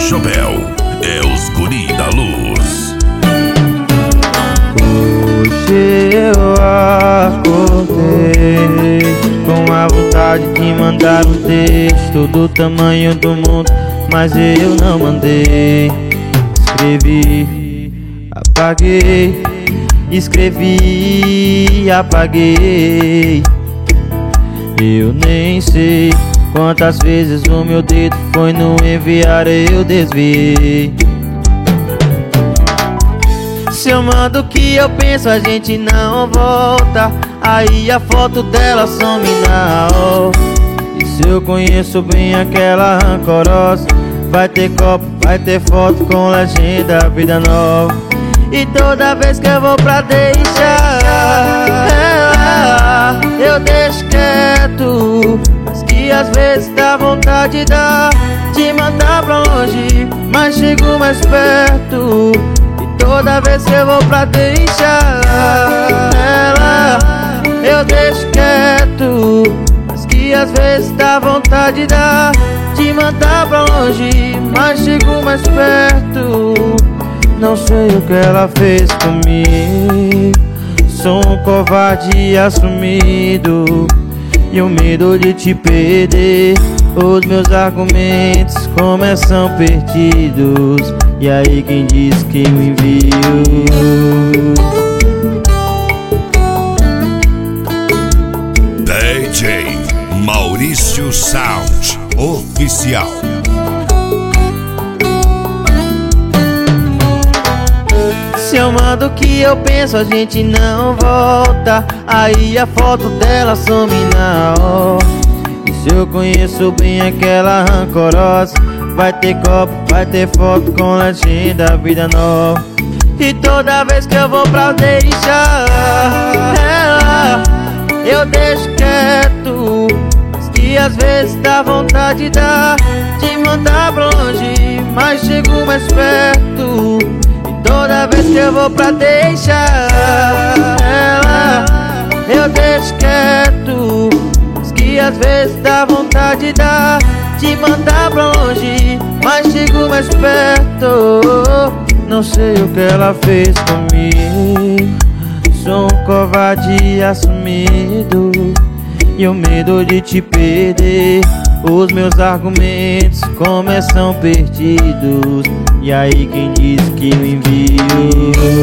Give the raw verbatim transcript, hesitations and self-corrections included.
Chopel é os guri da luz. Hoje eu acordei com a vontade de mandar um texto do tamanho do mundo, mas eu não mandei. Escrevi, apaguei, escrevi, apaguei. Eu nem sei quantas vezes o meu dedo foi no enviar, eu desviei. Se eu mando o que eu penso, a gente não volta. Aí a foto dela some na hora. E se eu conheço bem aquela rancorosa, vai ter copo, vai ter foto com legenda, vida nova. E toda vez que eu vou pra deixar ela, eu deixo quieto. Mas que às vezes dá vontade dá de mandar pra longe, mas chego mais perto. E toda vez que eu vou pra deixar ela, eu deixo quieto. Mas que às vezes dá vontade dá de mandar pra longe, mas chego mais perto. Não sei o que ela fez comigo. Sou um covarde assumido, e o medo de te perder, os meus argumentos começam perdidos. E aí quem diz que eu envio? D J Maurício Sound Oficial. Se eu mando o que eu penso, a gente não volta. Aí a foto dela some na hora. E se eu conheço bem aquela rancorosa, vai ter copo, vai ter foto com legenda, vida nova. E toda vez que eu vou pra deixar ela, eu deixo quieto. Mas que às vezes dá vontade dá de mandar pra longe, mas chego mais perto. Toda vez que eu vou pra deixar ela, eu deixo quieto. Mas que às vezes dá vontade dá de mandar pra longe, mas chego mais perto. Não sei o que ela fez comigo. Sou um covarde assumido, e o medo de te perder, os meus argumentos começam perdidos. E aí quem diz que eu envio?